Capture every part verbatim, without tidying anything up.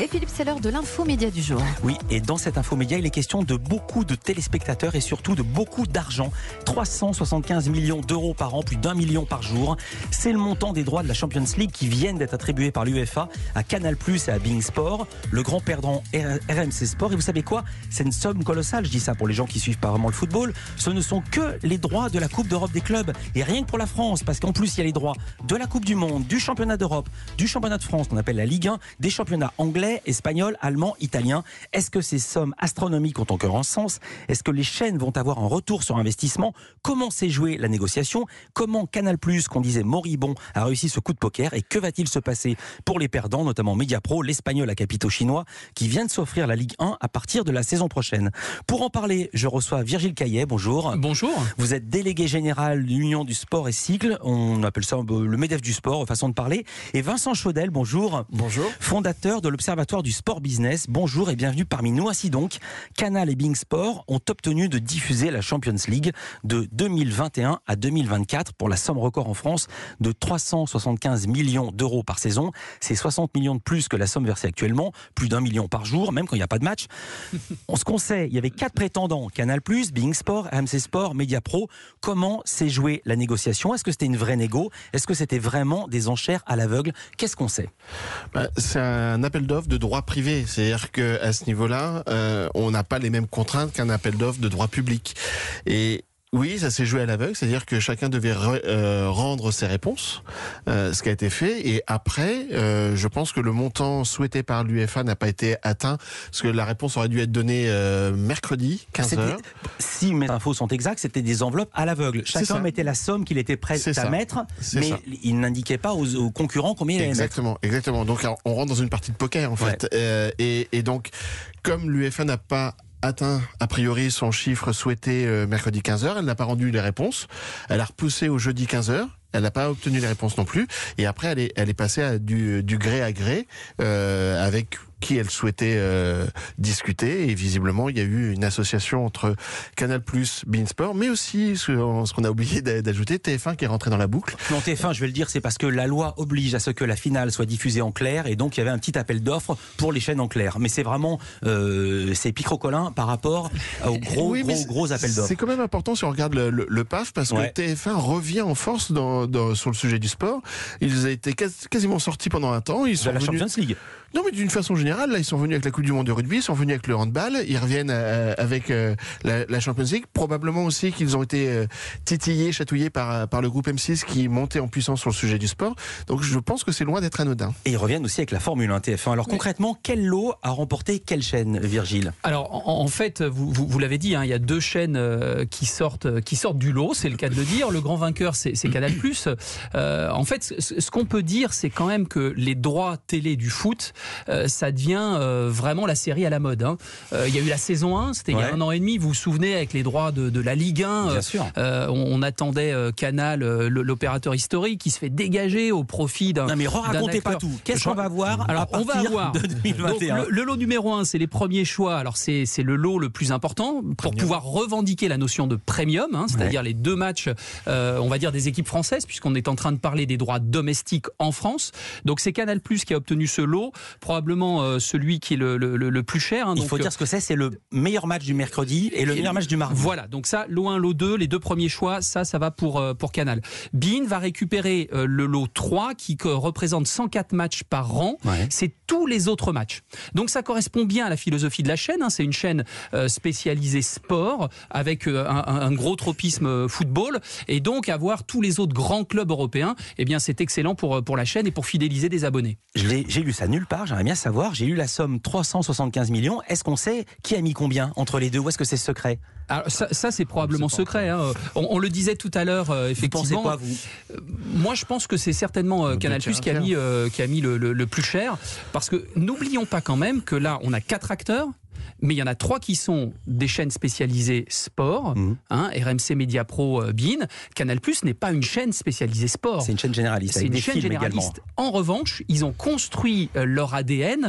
Et Philippe, c'est l'heure de l'infomédia du jour. Oui, et dans cette infomédia, il est question de beaucoup de téléspectateurs et surtout de beaucoup d'argent. trois cent soixante-quinze millions d'euros par an, plus d'un million par jour. C'est le montant des droits de la Champions League qui viennent d'être attribués par l'UEFA à Canal plus, et à beIN Sport. Le grand perdant R M C Sport. Et vous savez quoi ? C'est une somme colossale, je dis ça pour les gens qui suivent pas vraiment le football. Ce ne sont que les droits de la Coupe d'Europe des clubs. Et rien que pour la France, parce qu'en plus, il y a les droits de la Coupe du Monde, du championnat d'Europe, du championnat de France, qu'on appelle la Ligue un, des championnats anglais, espagnol, allemand, italien. Est-ce que ces sommes astronomiques ont encore un sens ? Est-ce que les chaînes vont avoir un retour sur investissement ? Comment s'est jouée la négociation ? Comment Canal plus, qu'on disait moribond, a réussi ce coup de poker ? Et que va-t-il se passer pour les perdants, notamment Mediapro, l'espagnol à capitaux chinois, qui vient de s'offrir la Ligue un à partir de la saison prochaine ? Pour en parler, je reçois Virgile Caillet. Bonjour. Bonjour. Vous êtes délégué général de l'Union du sport et cycle. On appelle ça le MEDEF du sport, façon de parler. Et Vincent Chaudel, bonjour. Bonjour. Fondateur de l'Observatoire du sport business. Bonjour et bienvenue parmi nous. Ainsi donc, Canal et beIN Sport ont obtenu de diffuser la Champions League de deux mille vingt et un à deux mille vingt-quatre pour la somme record en France de trois cent soixante-quinze millions d'euros par saison. C'est soixante millions de plus que la somme versée actuellement, plus d'un million par jour, même quand il n'y a pas de match. On se conseille, il y avait quatre prétendants, Canal plus, beIN Sport, R M C Sport, Mediapro. Comment s'est jouée la négociation ? Est-ce que c'était une vraie négo ? Est-ce que c'était vraiment des enchères à l'aveugle ? Qu'est-ce qu'on sait ? Bah, c'est un appel d'offres de droit privé. C'est-à-dire qu'à ce niveau-là, euh, on n'a pas les mêmes contraintes qu'un appel d'offres de droit public. Et oui, ça s'est joué à l'aveugle, c'est-à-dire que chacun devait re, euh, rendre ses réponses, euh, ce qui a été fait. Et après, euh, je pense que le montant souhaité par l'UEFA n'a pas été atteint, parce que la réponse aurait dû être donnée euh, mercredi, quinze heures. Si mes infos sont exactes, c'était des enveloppes à l'aveugle. Chacun mettait la somme qu'il était prêt à mettre, mais ça. Il n'indiquait pas aux, aux concurrents combien il allait mettre. Exactement, exactement. Donc on rentre dans une partie de poker, en fait. Ouais. Euh, et, et donc, comme l'UEFA n'a pas atteint a priori son chiffre souhaité euh, mercredi quinze heures, elle n'a pas rendu les réponses, elle a repoussé au jeudi quinze heures, elle n'a pas obtenu les réponses non plus, et après elle est, elle est passée à du, du gré à gré euh, avec qui elle souhaitait euh, discuter, et visiblement il y a eu une association entre Canal plus, beIN Sport, mais aussi ce, ce qu'on a oublié d'ajouter, T F un qui est rentré dans la boucle. Non, T F un, je vais le dire, c'est parce que la loi oblige à ce que la finale soit diffusée en clair, et donc il y avait un petit appel d'offres pour les chaînes en clair. Mais c'est vraiment euh, c'est picrocolin par rapport aux gros oui, gros gros appels d'offres. C'est quand même important si on regarde le, le, le P A F, parce ouais. que T F un revient en force dans, dans, sur le sujet du sport. Ils ont été quasi, quasiment sortis pendant un temps. Ils sont de la venus... Champions League. Non, mais d'une façon générale, là, ils sont venus avec la Coupe du Monde de rugby, ils sont venus avec le handball, ils reviennent euh, avec euh, la, la Champions League. Probablement aussi qu'ils ont été euh, titillés, chatouillés par, par le groupe M six qui montait en puissance sur le sujet du sport. Donc je pense que c'est loin d'être anodin. Et ils reviennent aussi avec la Formule un T F un. Alors oui. Concrètement, quel lot a remporté quelle chaîne, Virgile ? Alors en, en fait, vous, vous, vous l'avez dit, hein, il y a deux chaînes euh, qui, sortent, qui sortent du lot, c'est le cas de le dire. Le grand vainqueur, c'est Canal plus. Euh, en fait, ce, ce qu'on peut dire, c'est quand même que les droits télé du foot, euh, ça devient euh, vraiment la série à la mode. Hein. Euh, il y a eu la saison un, c'était ouais. il y a un an et demi, vous vous souvenez, avec les droits de, de la Ligue un. Bien euh, sûr. Euh, on, on attendait euh, Canal, euh, l'opérateur historique, qui se fait dégager au profit d'un. Non mais racontez pas tout. Qu'est-ce qu'on va voir alors, à on va voir de deux mille vingt et un. Donc, le, le lot numéro un, c'est les premiers choix. Alors c'est le lot le plus important pour premium. Pouvoir revendiquer la notion de premium, hein, c'est-à-dire ouais. les deux matchs, euh, on va dire des équipes françaises, puisqu'on est en train de parler des droits domestiques en France. Donc c'est Canal plus qui a obtenu ce lot, probablement euh, celui qui est le, le, le plus cher. Hein, Il donc, faut dire ce que c'est, c'est le meilleur match du mercredi et le et meilleur match du mardi. Voilà, donc ça, lot un, lot deux, les deux premiers choix, ça, ça va pour, euh, pour Canal. beIN va récupérer euh, le lot trois qui euh, représente cent quatre matchs par an. Ouais. C'est tous les autres matchs. Donc ça correspond bien à la philosophie de la chaîne. Hein. C'est une chaîne euh, spécialisée sport avec euh, un, un gros tropisme euh, football. Et donc avoir tous les autres grands clubs européens, eh bien c'est excellent pour, pour la chaîne et pour fidéliser des abonnés. J'ai lu ça nulle part, j'aimerais bien savoir. J'ai lu la somme trois cent soixante-quinze millions. Est-ce qu'on sait qui a mis combien entre les deux, ou est-ce que c'est secret ? Alors ça, ça c'est probablement secret. Hein. On, on le disait tout à l'heure, euh, effectivement. Vous pensez quoi, vous ? euh, Moi, je pense que c'est certainement euh, Canal plus qui a mis, euh, qui a mis le, le, le plus cher. Parce que n'oublions pas quand même que là, on a quatre acteurs. Mais il y en a trois qui sont des chaînes spécialisées sport, mmh. hein, R M C, Mediapro, euh, beIN. Canal plus n'est pas une chaîne spécialisée sport. C'est une chaîne généraliste. C'est une chaîne généraliste. Également. En revanche, ils ont construit euh, leur A D N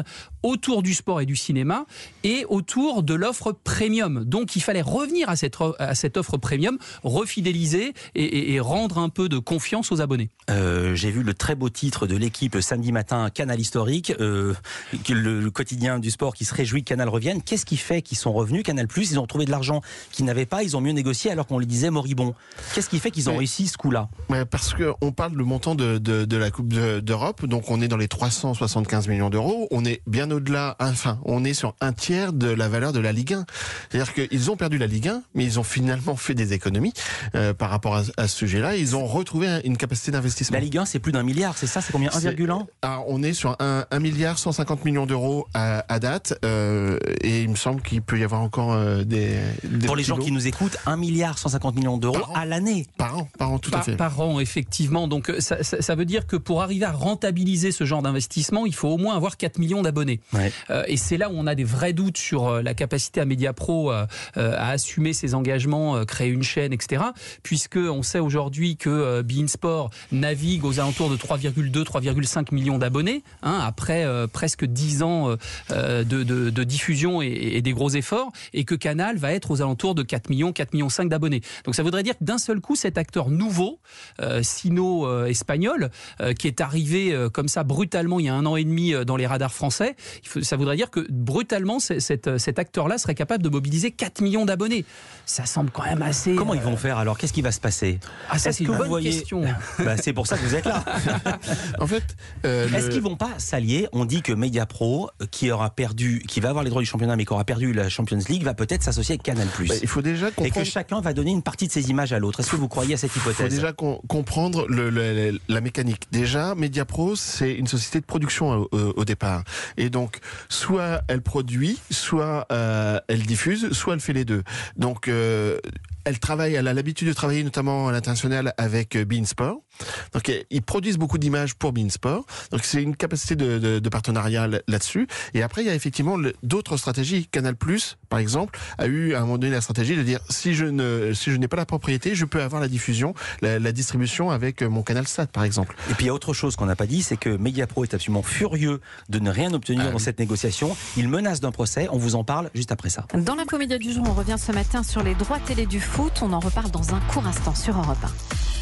autour du sport et du cinéma et autour de l'offre premium. Donc il fallait revenir à cette, à cette offre premium, refidéliser et, et, et rendre un peu de confiance aux abonnés. Euh, j'ai vu le très beau titre de l'équipe samedi matin, Canal Historique, euh, le, le quotidien du sport qui se réjouit que Canal revienne. Qu'est-ce qui fait qu'ils sont revenus? Canal Plus, ils ont trouvé de l'argent qu'ils n'avaient pas, ils ont mieux négocié alors qu'on les disait moribond. Qu'est-ce qui fait qu'ils ont mais, réussi ce coup-là? mais Parce qu'on parle du montant de, de, de la Coupe de, d'Europe, donc on est dans les trois cent soixante-quinze millions d'euros, on est bien au-delà, enfin, on est sur un tiers de la valeur de la Ligue un. C'est-à-dire qu'ils ont perdu la Ligue un, mais ils ont finalement fait des économies euh, par rapport à, à ce sujet-là. Ils ont retrouvé une capacité d'investissement. La Ligue un, c'est plus d'un milliard, c'est ça? C'est combien? un virgule un? Alors, on est sur un, un milliard cent cinquante millions d'euros à, à date, euh, et il me semble qu'il peut y avoir encore euh, des, des... Pour les gens qui nous écoutent, un milliard cent cinquante millions d'euros à l'année. Par an, par an, tout par, à fait. Par an, effectivement. Donc, ça, ça, ça veut dire que pour arriver à rentabiliser ce genre d'investissement, il faut au moins avoir quatre millions d'abonnés. Ouais. Euh, et c'est là où on a des vrais doutes sur euh, la capacité à Mediapro euh, euh, à assumer ses engagements, euh, créer une chaîne, et cetera. Puisque on sait aujourd'hui que euh, beIN Sport navigue aux alentours de trois virgule deux, trois virgule cinq millions d'abonnés, hein, après euh, presque dix ans euh, de, de, de diffusion et, et des gros efforts, et que Canal va être aux alentours de quatre millions, quatre virgule cinq millions d'abonnés. Donc ça voudrait dire que d'un seul coup, cet acteur nouveau, euh, sino-espagnol, euh, qui est arrivé euh, comme ça brutalement il y a un an et demi euh, dans les radars français, il faut, ça voudrait dire que brutalement, c'est, cet, cet acteur-là serait capable de mobiliser quatre millions d'abonnés. Ça semble quand même assez... Comment euh... ils vont faire alors? Qu'est-ce qui va se passer? Ah, ça, Est-ce c'est une bonne voyez... question. Bah, c'est pour ça que vous êtes là. En fait, euh, est-ce le... qu'ils vont pas s'allier? On dit que Mediapro, qui aura perdu, qui va avoir les droits du championnat, mais qui aura perdu la Champions League, va peut-être s'associer avec Canal+. Bah, il faut déjà comprendre... Et que chacun va donner une partie de ses images à l'autre. Est-ce que vous croyez à cette hypothèse? Il faut déjà com- comprendre le, le, la mécanique. Déjà, Mediapro, c'est une société de production au, au départ. Et donc, soit elle produit, soit euh, elle diffuse, soit elle fait les deux. Donc, euh, elle travaille, elle a l'habitude de travailler notamment à l'international avec beIN Sport. Donc, ils produisent beaucoup d'images pour beIN Sport. Donc, c'est une capacité de, de, de partenariat là-dessus. Et après, il y a effectivement le, d'autres stratégies. Canal+, par exemple, a eu à un moment donné la stratégie de dire si je ne, si je n'ai pas la propriété, je peux avoir la diffusion, la, la distribution avec mon canal Sat, par exemple. Et puis, il y a autre chose qu'on n'a pas dit, c'est que Mediapro est absolument furieux de ne rien obtenir ah, dans oui. cette négociation. Il menace d'un procès. On vous en parle juste après ça. Dans l'info média du jour, on revient ce matin sur les droits télé du foot. On en reparle dans un court instant sur Europe un.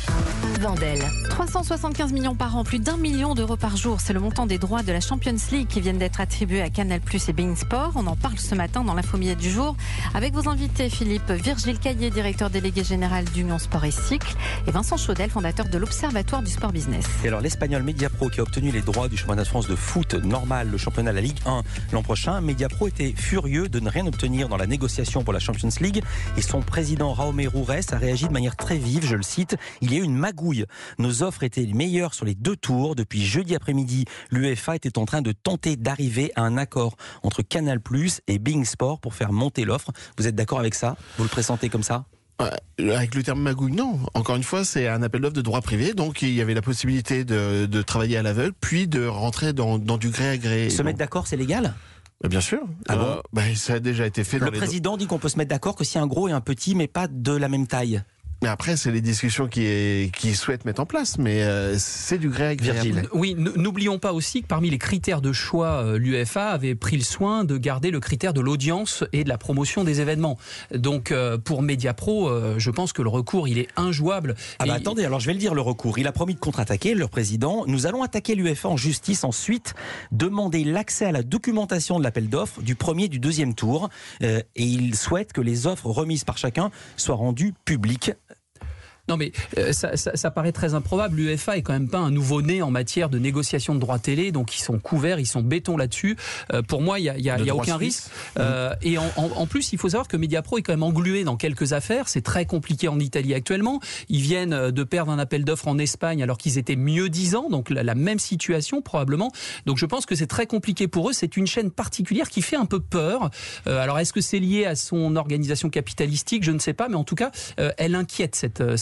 Wendel. trois cent soixante-quinze millions par an, plus d'un million d'euros par jour. C'est le montant des droits de la Champions League qui viennent d'être attribués à Canal+ et beIN Sport. On en parle ce matin dans l'info média du jour avec vos invités Philippe Virgile Caillé, directeur délégué général d'Union Sport et Cycle, et Vincent Chaudel, fondateur de l'Observatoire du Sport Business. Et alors l'Espagnol Mediapro qui a obtenu les droits du championnat de France de foot normal, le championnat de la Ligue un l'an prochain, Mediapro était furieux de ne rien obtenir dans la négociation pour la Champions League et son président Jaume Roures a réagi de manière très vive, je le cite, il y a eu une magouille. Nos offres étaient les meilleures sur les deux tours. Depuis jeudi après-midi, l'UEFA était en train de tenter d'arriver à un accord entre Canal+ et beIN Sport pour faire monter l'offre. Vous êtes d'accord avec ça? Vous le pressentez comme ça? Avec le terme magouille, non. Encore une fois, c'est un appel d'offres de droit privé, donc il y avait la possibilité de, de travailler à l'aveugle, puis de rentrer dans, dans du gré à gré. Se donc... mettre d'accord, c'est légal? Bien sûr. Ah bon euh, bah, ça a déjà été fait. Le dans président les... dit qu'on peut se mettre d'accord que s'il y a un gros et un petit, mais pas de la même taille. Mais après, c'est les discussions qui, est, qui souhaitent mettre en place, mais euh, c'est du gré à gré. Virgile. Oui, n'oublions pas aussi que parmi les critères de choix, euh, l'UEFA avait pris le soin de garder le critère de l'audience et de la promotion des événements. Donc, euh, pour Mediapro, euh, je pense que le recours, il est injouable. Ah bah et attendez, alors je vais le dire, le recours. Il a promis de contre-attaquer, leur président. Nous allons attaquer l'UEFA en justice ensuite, demander l'accès à la documentation de l'appel d'offres du premier et du deuxième tour. Euh, et il souhaite que les offres remises par chacun soient rendues publiques. Non mais euh, ça, ça, ça paraît très improbable. L'UEFA est quand même pas un nouveau-né en matière de négociation de droits télé, donc ils sont couverts, ils sont béton là-dessus. Euh, pour moi, il y a, y a, y a aucun risque. Euh, et en, en, en plus, il faut savoir que Mediapro est quand même englué dans quelques affaires. C'est très compliqué en Italie actuellement. Ils viennent de perdre un appel d'offres en Espagne alors qu'ils étaient mieux disants, donc la, la même situation probablement. Donc je pense que c'est très compliqué pour eux. C'est une chaîne particulière qui fait un peu peur. Euh, alors est-ce que c'est lié à son organisation capitalistique? Je ne sais pas, mais en tout cas, euh, elle inquiète cette, cette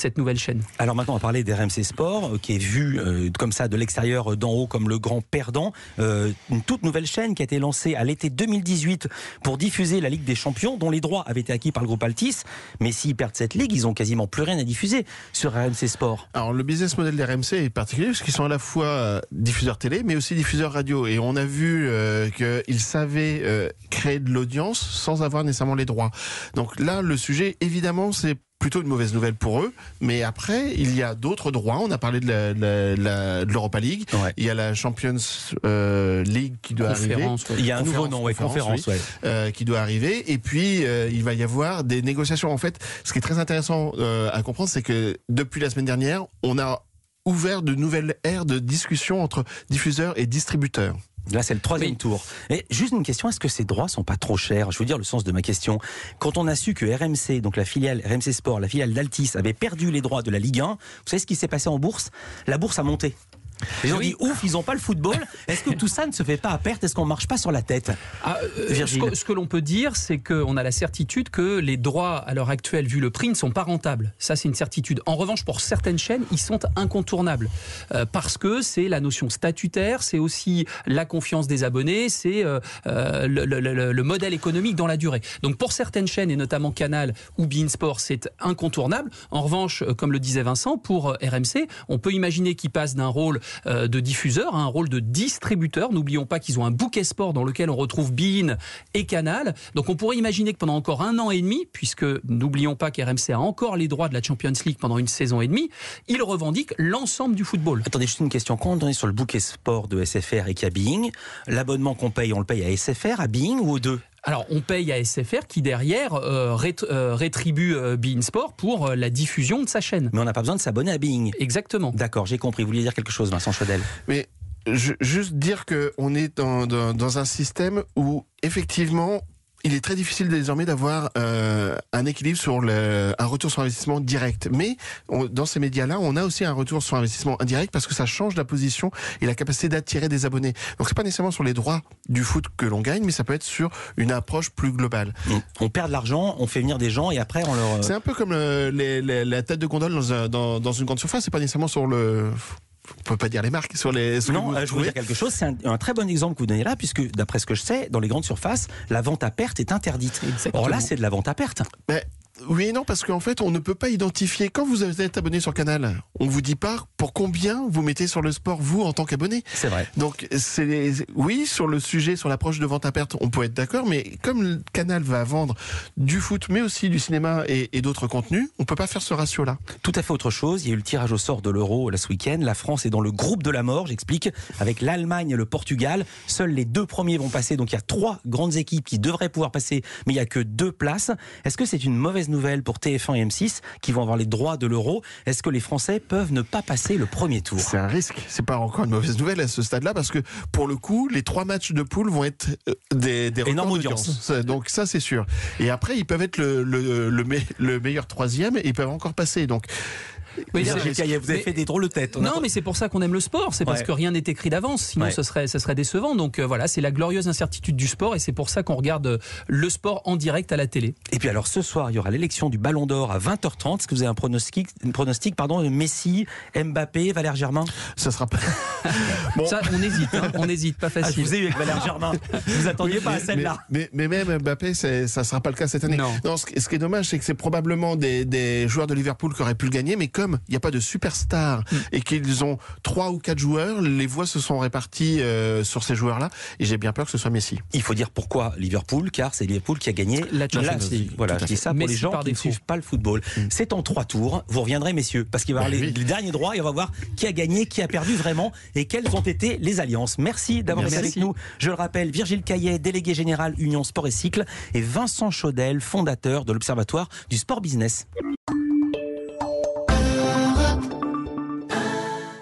cette nouvelle chaîne. Alors maintenant, on va parler d'R M C Sport, euh, qui est vu euh, comme ça de l'extérieur, euh, d'en haut, comme le grand perdant. Euh, une toute nouvelle chaîne qui a été lancée à l'été deux mille dix-huit pour diffuser la Ligue des Champions, dont les droits avaient été acquis par le groupe Altis. Mais s'ils perdent cette ligue, ils ont quasiment plus rien à diffuser sur R M C Sport. Alors le business model d'R M C est particulier parce qu'ils sont à la fois euh, diffuseurs télé, mais aussi diffuseurs radio. Et on a vu euh, qu'ils savaient euh, créer de l'audience sans avoir nécessairement les droits. Donc là, le sujet, évidemment, c'est plutôt une mauvaise nouvelle pour eux, mais après il y a d'autres droits. On a parlé de, la, la, la, de l'Europa League, ouais. Il y a la Champions euh, League qui doit conférence, arriver. Ouais. Il y a un nouveau nom, ouais, conférence, oui, ouais. euh, qui doit arriver. Et puis euh, il va y avoir des négociations. En fait, ce qui est très intéressant euh, à comprendre, c'est que depuis la semaine dernière, on a ouvert de nouvelles ères de discussion entre diffuseurs et distributeurs. Là, c'est le troisième oui. tour. Et juste une question, est-ce que ces droits sont pas trop chers ? Je veux dire le sens de ma question. Quand on a su que R M C, donc la filiale R M C Sport, la filiale d'Altis, avait perdu les droits de la Ligue un, vous savez ce qui s'est passé en bourse ? La bourse a monté. Les gens oui. disent ouf, ils n'ont pas le football. Est-ce que tout ça ne se fait pas à perte ? Est-ce qu'on ne marche pas sur la tête ? ah, euh, ce, que, ce que l'on peut dire, c'est qu'on a la certitude que les droits à l'heure actuelle, vu le prix, ne sont pas rentables. Ça, c'est une certitude. En revanche, pour certaines chaînes, ils sont incontournables. Euh, parce que c'est la notion statutaire, c'est aussi la confiance des abonnés, c'est euh, euh, le, le, le, le modèle économique dans la durée. Donc pour certaines chaînes, et notamment Canal ou beIN Sport, c'est incontournable. En revanche, comme le disait Vincent, pour R M C, on peut imaginer qu'ils passent d'un rôle de diffuseur à un rôle de distributeur. N'oublions pas qu'ils ont un bouquet sport dans lequel on retrouve beIN et Canal. Donc on pourrait imaginer que pendant encore un an et demi, puisque n'oublions pas qu'R M C a encore les droits de la Champions League pendant une saison et demie, ils revendiquent l'ensemble du football. Attendez, juste une question. Quand on est sur le bouquet sport de S F R et qu'il y a beIN, l'abonnement qu'on paye, on le paye à S F R, à beIN ou aux deux ? Alors, on paye à S F R qui, derrière, euh, rét- euh, rétribue euh, beIN Sport pour euh, la diffusion de sa chaîne. Mais on n'a pas besoin de s'abonner à beIN. Exactement. D'accord, j'ai compris. Vous vouliez dire quelque chose, Vincent Chaudel ? Mais je, juste dire qu'on est dans, dans, dans un système où, effectivement, il est très difficile désormais d'avoir euh, un équilibre sur le, un retour sur investissement direct. Mais on, dans ces médias-là, on a aussi un retour sur investissement indirect parce que ça change la position et la capacité d'attirer des abonnés. Donc c'est pas nécessairement sur les droits du foot que l'on gagne, mais ça peut être sur une approche plus globale. On perd de l'argent, on fait venir des gens et après on leur... C'est un peu comme le, les, les, la tête de gondole dans, un, dans, dans une grande surface, c'est pas nécessairement sur le... On peut pas dire les marques sur les. Sur non, les je veux dire quelque chose. C'est un, un très bon exemple que vous donnez là, puisque d'après ce que je sais, dans les grandes surfaces, la vente à perte est interdite. Exactement. Or là, c'est de la vente à perte. Mais oui et non, parce qu'en fait, on ne peut pas identifier. Quand vous êtes abonné sur Canal, on vous dit pas pour combien vous mettez sur le sport, vous, en tant qu'abonné. C'est vrai. Donc, c'est, oui, sur le sujet, sur l'approche de vente à perte, on peut être d'accord, mais comme le Canal va vendre du foot, mais aussi du cinéma et, et d'autres contenus, on peut pas faire ce ratio-là. Tout à fait autre chose. Il y a eu le tirage au sort de l'Euro là ce week-end. La France est dans le groupe de la mort, j'explique, avec l'Allemagne et le Portugal. Seuls les deux premiers vont passer. Donc, il y a trois grandes équipes qui devraient pouvoir passer, mais il y a que deux places. Est-ce que c'est une mauvaise nouvelle pour T F un et M six qui vont avoir les droits de l'Euro? Est-ce que les Français peuvent ne pas passer le premier tour? C'est un risque. C'est pas encore une mauvaise nouvelle à ce stade-là parce que pour le coup, les trois matchs de poule vont être des, des énorme audience. Donc ça, c'est sûr. Et après, ils peuvent être le, le, le, me, le meilleur troisième et ils peuvent encore passer. Donc oui, vous avez mais, fait des drôles de tête. Non, a... mais c'est pour ça qu'on aime le sport. C'est parce ouais. que rien n'est écrit d'avance. Sinon, ouais. ce serait, ce serait décevant. Donc euh, voilà, c'est la glorieuse incertitude du sport et c'est pour ça qu'on regarde le sport en direct à la télé. Et puis alors, ce soir, il y aura l'élection du Ballon d'Or à vingt heures trente. Est-ce que vous avez un pronostic, un pronostic pardon, Messi, Mbappé, Valère Germain? Ça sera pas... bon. Ça, on hésite. Hein, on hésite, pas facile. Ah, je vous ai eu avec Valère Germain. Vous attendiez oui, pas mais, à celle-là. Mais, mais, mais même Mbappé, c'est, ça sera pas le cas cette année. Non. non ce, ce qui est dommage, c'est que c'est probablement des, des joueurs de Liverpool qui auraient pu le gagner, mais comme il n'y a pas de super stars mm. et qu'ils ont trois ou quatre joueurs, les voix se sont réparties euh, sur ces joueurs-là et j'ai bien peur que ce soit Messi. Il faut dire pourquoi Liverpool, car c'est Liverpool qui a gagné la Champions League. Voilà, je dis ça pour Messi les gens qui ne suivent pas le football. Mm. C'est en trois tours, vous reviendrez messieurs, parce qu'il va y avoir bah, les, oui. les derniers droits et on va voir qui a gagné, qui a perdu vraiment et quelles ont été les alliances. Merci d'avoir été avec nous. Je le rappelle, Virgile Caillet, délégué général Union Sport et Cycle et Vincent Chaudel, fondateur de l'Observatoire du Sport Business.